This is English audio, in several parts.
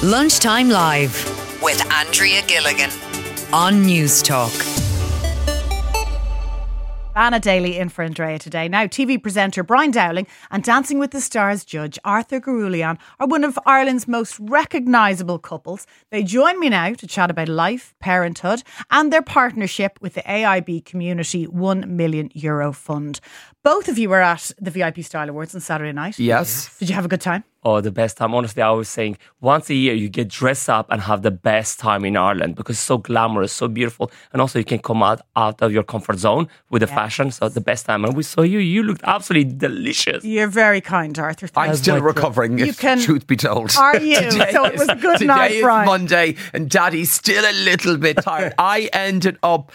Lunchtime Live with Andrea Gilligan on News Talk. Anna Daly in for Andrea today. Now, TV presenter Brian Dowling and Dancing with the Stars judge Arthur Garulian are one of Ireland's most recognisable couples. They join me now to chat about life, parenthood and their partnership with the AIB Community €1 million Fund. Both of you were at the VIP Style Awards on Saturday night. Yes. Did you have a good time? Oh, the best time. Honestly, I was saying once a year you get dressed up and have the best time in Ireland because it's so glamorous, so beautiful. And also you can come out of your comfort zone with the fashion. So the best time. And we saw you. You looked absolutely delicious. You're very kind, Arthur. I'm still recovering, truth be told. Are you? So it was a good night, Today is Brian. Monday and Daddy's still a little bit tired. I ended up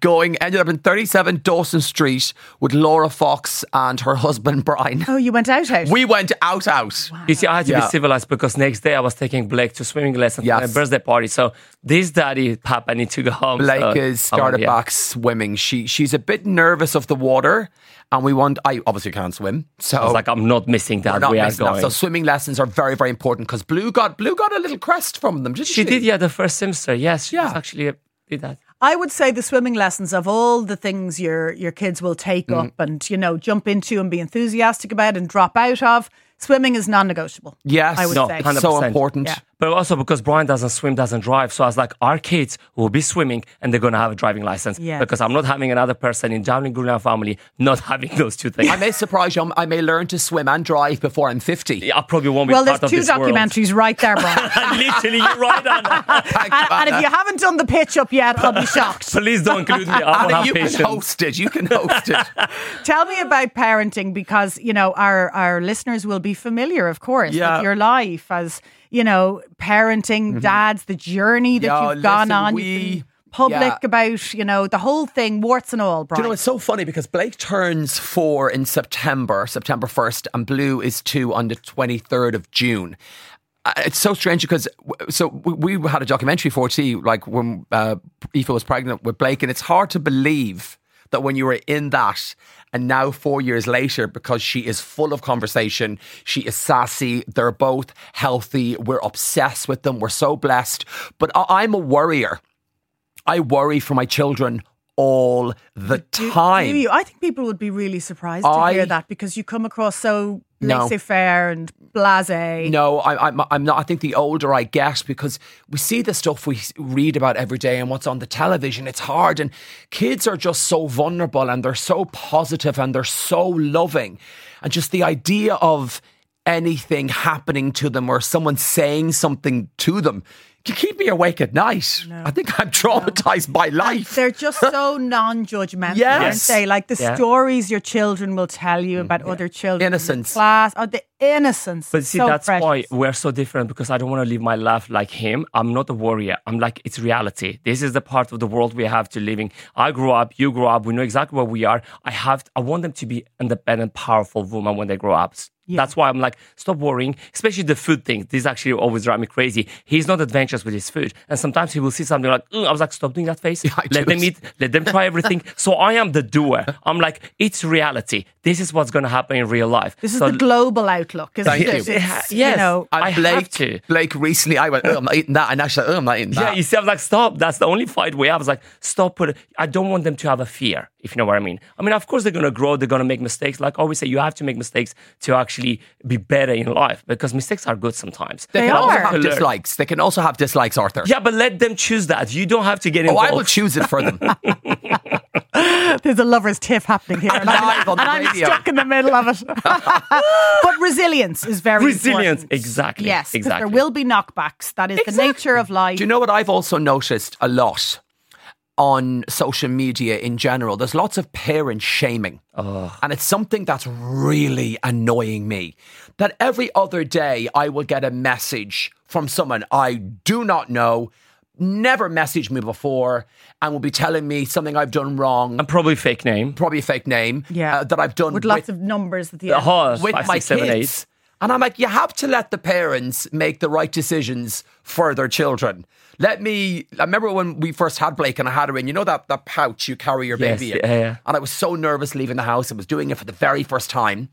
in 37 Dawson Street with Laura Fox and her husband Brian. Oh, you went out? We went out. Wow. You see, I had to be civilized because next day I was taking Blake to swimming lessons for my birthday party. So this daddy, Papa, need to go home. Blake has started back swimming. She's a bit nervous of the water. And I obviously can't swim. So I was like, I'm not missing that. We are going. So swimming lessons are very, very important because Blue got a little crest from them, didn't she? She did, the first semester. Yes, she was actually did that. I would say the swimming lessons of all the things your kids will take up and, jump into and be enthusiastic about and drop out of, swimming is non-negotiable. Yes, I would say. 100%. So important. Yeah. But also because Brian doesn't swim, doesn't drive. So I was like, our kids will be swimming and they're going to have a driving license. Yes. Because I'm not having another person in Dowling Garulian family not having those two things. I may surprise you. I may learn to swim and drive before I'm 50. Yeah, I probably won't be Well, part there's of two this world. documentaries right there, Brian. Literally, you're right, Anna. and if you haven't done the pitch up yet, I'll be shocked. Please don't include me. I won't have You patience. can host it. You can host it. Tell me about parenting because, our listeners will be familiar, of course, with your life as, parenting, dads, the journey that you've gone on. You've been public about, the whole thing, warts and all, Brian. It's so funny because Blake turns 4 in September 1st, and Blue is 2 on the 23rd of June. It's so strange because we had a documentary for T, like when Aoife was pregnant with Blake, and it's hard to believe that when you were in that and now 4 years later, because she is full of conversation, she is sassy, they're both healthy, we're obsessed with them, we're so blessed. But I'm a worrier. I worry for my children all the time. Do you? I think people would be really surprised to hear that because you come across so laissez-faire and blasé. No, I'm not. I think the older I get, because we see the stuff we read about every day and what's on the television, it's hard. And kids are just so vulnerable and they're so positive and they're so loving. And just the idea of anything happening to them or someone saying something to them can keep me awake at night. No. I think I'm traumatized by life. They're just so non-judgmental, aren't they? Like the stories your children will tell you about other children. Innocence. In class. Oh, the innocence. But see, that's why we're so different, because I don't want to live my life like him. I'm not a warrior. I'm like, it's reality. This is the part of the world we have to live in. I grew up, you grew up, we know exactly where we are. I want them to be independent, powerful women when they grow up. Yeah. That's why I'm like, stop worrying, especially the food thing. This actually always drives me crazy. He's not adventurous with his food. And sometimes he will see something like, I was like, stop doing that face. Yeah, let them eat, let them try everything. So I am the doer. I'm like, it's reality. This is what's going to happen in real life. This is the global outlook, isn't it? Yes. I have to. Blake recently, I went, I'm not eating that. And Ashley, I'm not eating that. Yeah, you see, I was like, stop. That's the only fight we have. I was like, stop. I don't want them to have a fear, if you know what I mean. I mean, of course, they're going to grow. They're going to make mistakes. Like I always say, you have to make mistakes to actually be better in life, because mistakes are good sometimes. They can also have dislikes. They can also have dislikes, Arthur. Yeah, but let them choose that. You don't have to get involved. I will choose it for them. There's a lover's tiff happening here. I'm stuck in the middle of it. But resilience is very important. Exactly. Yes, exactly. There will be knockbacks. That is the nature of life. Do you know what I've also noticed a lot on social media in general? There's lots of parent shaming. And it's something that's really annoying me. That every other day I will get a message from someone I do not know, never messaged me before, and will be telling me something I've done wrong. And probably fake name. Yeah. That I've done with lots of numbers at the end. With 5, 6, 7, 8. And I'm like, you have to let the parents make the right decisions for their children. I remember when we first had Blake and I had her in, that pouch you carry your baby in. Yeah. And I was so nervous leaving the house. I was doing it for the very first time.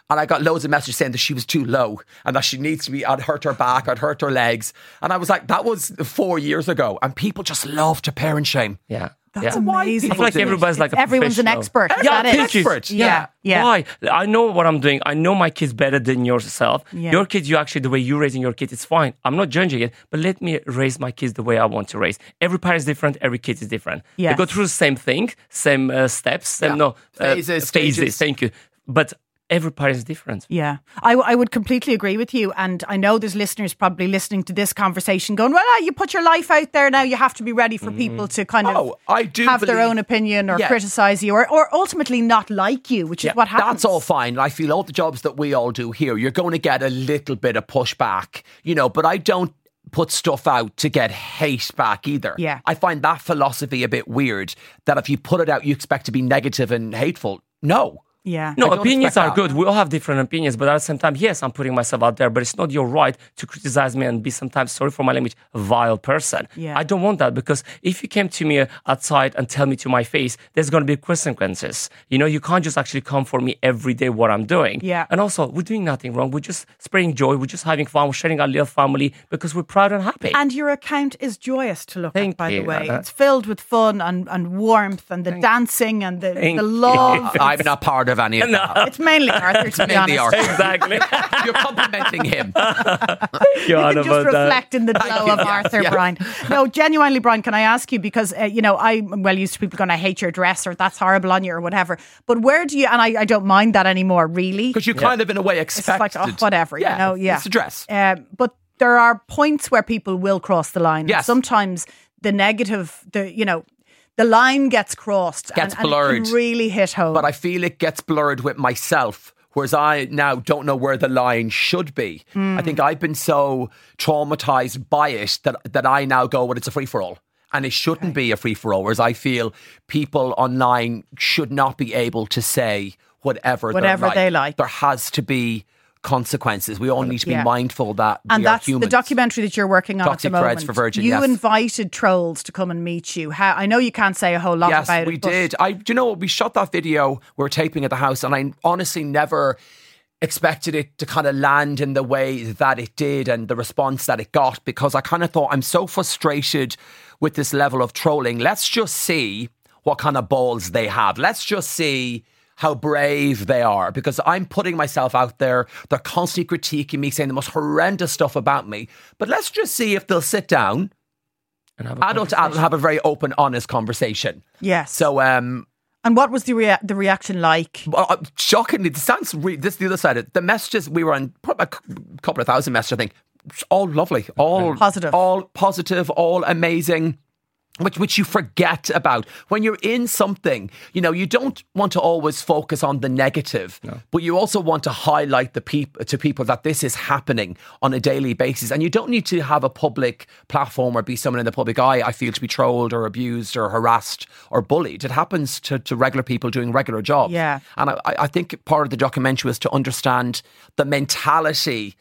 And I got loads of messages saying that she was too low and that she needs to be, I'd hurt her back, I'd hurt her legs. And I was like, that was 4 years ago. And people just love to parent shame. Yeah. That's yeah. amazing. I feel like everybody's like a everyone's an professional. expert. Is Yeah, that it? thank you. Expert. Yeah. Why? I know what I'm doing. I know my kids better than yourself. Yeah. Your kids, you actually, the way you're raising your kids, it's fine. I'm not judging it, but let me raise my kids the way I want to raise. Every parent is different. Every kid is different. Yes. They go through the same thing, same steps, same Phases, stages. Thank you. But every parent is different. Yeah, I would completely agree with you. And I know there's listeners probably listening to this conversation going, well, you put your life out there now, you have to be ready for people to kind of I do have their believe- own opinion or Yeah. criticise you or ultimately not like you, which is what happens. That's all fine. I feel all the jobs that we all do here, you're going to get a little bit of pushback, but I don't put stuff out to get hate back either. Yeah. I find that philosophy a bit weird, that if you put it out, you expect to be negative and hateful. No. Yeah. No, I don't opinions expect are that. good. We all have different opinions, but at the same time, yes, I'm putting myself out there, but it's not your right to criticize me and be sometimes, sorry for my language, a vile person. Yeah. I don't want that, because if you came to me outside and tell me to my face, there's going to be consequences. You can't just actually come for me every day what I'm doing. Yeah. And also, we're doing nothing wrong. We're just spreading joy. We're just having fun. We're sharing our little family because we're proud and happy. And your account is joyous to look at, Thank by the you. way. It's filled with fun and warmth and the dancing and the Thank you. love. I'm not part of any of that. It's mainly Arthur, to be mainly honest. Arthur. Exactly. You're complimenting him. You can just reflect in the glow of Arthur, yeah. Brian. No, genuinely, Brian, can I ask you, because, I'm well used to people going, I hate your dress or that's horrible on you or whatever. But where do you, and I don't mind that anymore, really. Because you kind of, in a way, It's expected. like, whatever, Yeah. Yeah. It's a dress. But there are points where people will cross the line. Yes. Sometimes the negative, the line gets crossed. Gets and blurred. it can really hit home. But I feel it gets blurred with myself, whereas I now don't know where the line should be. I think I've been so traumatized by it that I now go, well, it's a free-for-all. And it shouldn't be a free-for-all, whereas I feel people online should not be able to say whatever they like. There has to be consequences. We all need to be mindful that and we are that's humans. the documentary that you're working on Toxic at the moment. Threads for Virgin, You yes. invited trolls to come and meet you. I know you can't say a whole lot Yes, about it. we but did. Do you know what? We shot that video. We were taping at the house, and I honestly never expected it to kind of land in the way that it did and the response that it got, because I kind of thought, I'm so frustrated with this level of trolling. Let's just see what kind of balls they have. Let's just see how brave they are, because I'm putting myself out there. They're constantly critiquing me, saying the most horrendous stuff about me. But let's just see if they'll sit down, And have a adult to adult, have a very open, honest conversation. Yes. So, and what was the reaction like? well, shockingly, this is the other side of it. The messages, we were on probably a couple of thousand messages, I think. It's all lovely, all Positive. all positive, all amazing. Which you forget about when you're in something. You don't want to always focus on the negative, but you also want to highlight to people that this is happening on a daily basis. And you don't need to have a public platform or be someone in the public eye, I feel, to be trolled or abused or harassed or bullied. It happens to regular people doing regular jobs. Yeah. And I think part of the documentary was to understand the mentality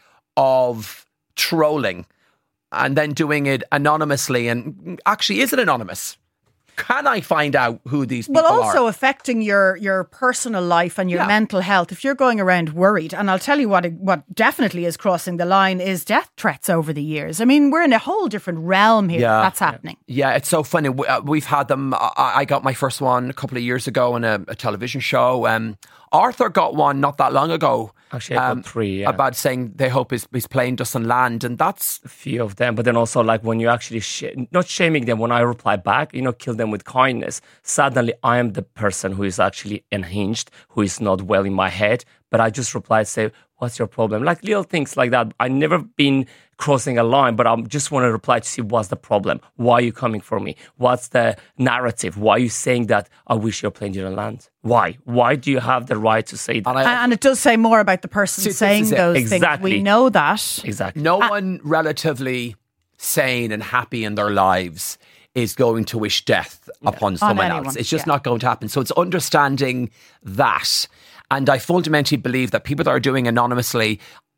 of trolling, and then doing it anonymously. And actually, is it anonymous? Can I find out who these people Well, also are? affecting your personal life and your Yeah. mental health. If you're going around worried, and I'll tell you what definitely is crossing the line is death threats over the years. I mean, we're in a whole different realm here. Yeah. That's happening. Yeah, it's so funny. We've had them. I got my first one a couple of years ago on a television show. Arthur got one not that long ago. Actually, I got 3, yeah. About saying they hope his plane doesn't land. And that's... A few of them, but then also like when you actually not shaming them, when I reply back, kill them with kindness, suddenly I am the person who is actually unhinged, who is not well in my head, but I just reply, say, what's your problem? Like little things like that. I never been crossing a line, but I just want to reply to see what's the problem. Why are you coming for me? What's the narrative? Why are you saying that I wish your plane didn't land? Why? Why do you have the right to say that? And it does say more about the person this saying is it. those things. Exactly. We know that. Exactly. No one relatively sane and happy in their lives is going to wish death upon someone anyone, else. It's just yeah. not going to happen. So it's understanding that. And I fundamentally believe that people that are doing anonymously,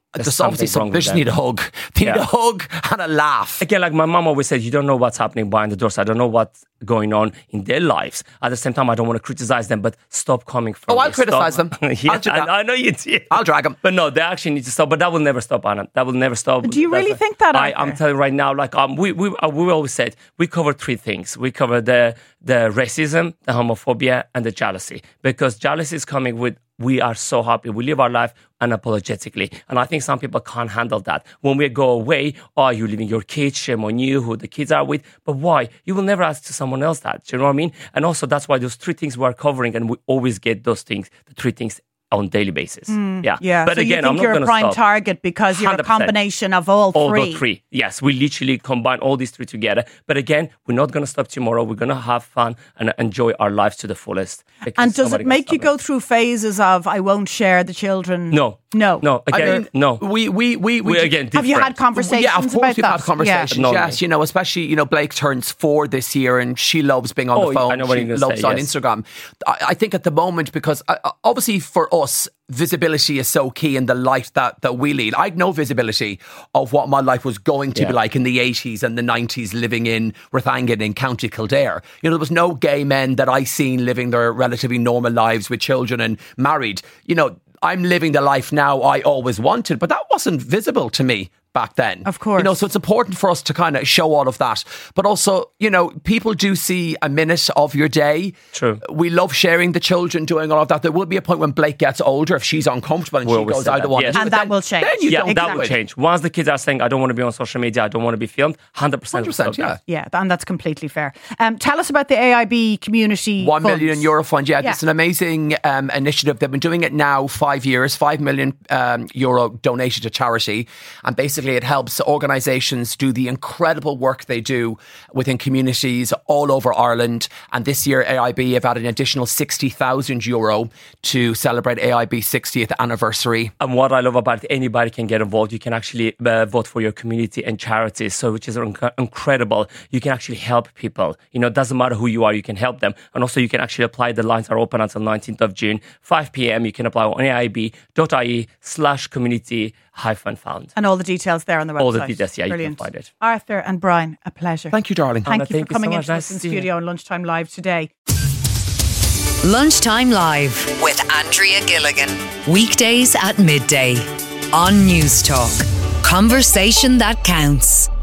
There's obviously some bitches need a hug. They need a hug and a laugh. Again, like my mom always said, you don't know what's happening behind the doors. I don't know what's going on in their lives. At the same time, I don't want to criticize them, but stop coming from I'll criticize them. I know you do. I'll drag them. But no, they actually need to stop. But that will never stop, Anna. That will never stop. Do you really think that, I'm telling you right now, like we always said, we cover three things. We cover the racism, the homophobia, and the jealousy. Because jealousy is coming with, we are so happy. We live our life unapologetically. And I think some people can't handle that. When we go away, you're leaving your kids, shame on you, who the kids are with. But why? You will never ask to someone else that. Do you know what I mean? And also that's why those three things we're covering, and we always get those things, the three things on daily basis. Yeah. But so again, you think I'm not you're going a to prime stop. target because you're 100%. a combination of all three. All three. Yes, we literally combine all these three together. But again, we're not going to stop tomorrow. We're going to have fun and enjoy our lives to the fullest. And does it make you go through phases of, I won't share the children? No. Again, no. We again, have you had conversations Yeah, of course about we've that? had conversations. Yeah. Yes, you know, especially, you know, Blake turns 4 this year and she loves being on the phone. I know what she you're gonna loves say, on yes. Instagram. I think at the moment, because obviously for us, visibility is so key in the life that we lead. I had no visibility of what my life was going to be like in the 80s and the 90s living in Rathangan in County Kildare. You know, there was no gay men that I seen living their relatively normal lives with children and married. You know, I'm living the life now I always wanted, but that wasn't visible to me back then. Of course. You know, so it's important for us to kind of show all of that. But also, you know, people do see a minute of your day. True. We love sharing the children, doing all of that. There will be a point when Blake gets older, if she's uncomfortable and We she always goes, say I don't that, want yes. to do And it. that Then- will change. Then you don't that do will it. change. Once the kids are saying, I don't want to be on social media, I don't want to be filmed, 100% 100%, yeah. Yeah, and that's completely fair. Tell us about the AIB community €1 funds. million fund. Yeah, Yeah. it's an amazing initiative. They've been doing it now 5 years, €5 million donated to charity. And basically it helps organisations do the incredible work they do within communities all over Ireland. And this year AIB have added an additional €60,000 to celebrate AIB's 60th anniversary. And what I love about it, anybody can get involved. You can actually vote for your community and charities, so which is incredible. You can actually help people. You know, it doesn't matter who you are, you can help them. And also you can actually apply. The lines are open until 19th of June, 5 p.m. You can apply on aib.ie/community-fund. And all the details there on the website. All the details, yeah, Brilliant. you can find it. Arthur and Brian, a pleasure. Thank you, darling. Thank Anna, you thank for you so coming much. into Nice us in to see you. studio on Lunchtime Live today. Lunchtime Live with Andrea Gilligan. Weekdays at midday on News Talk. Conversation that counts.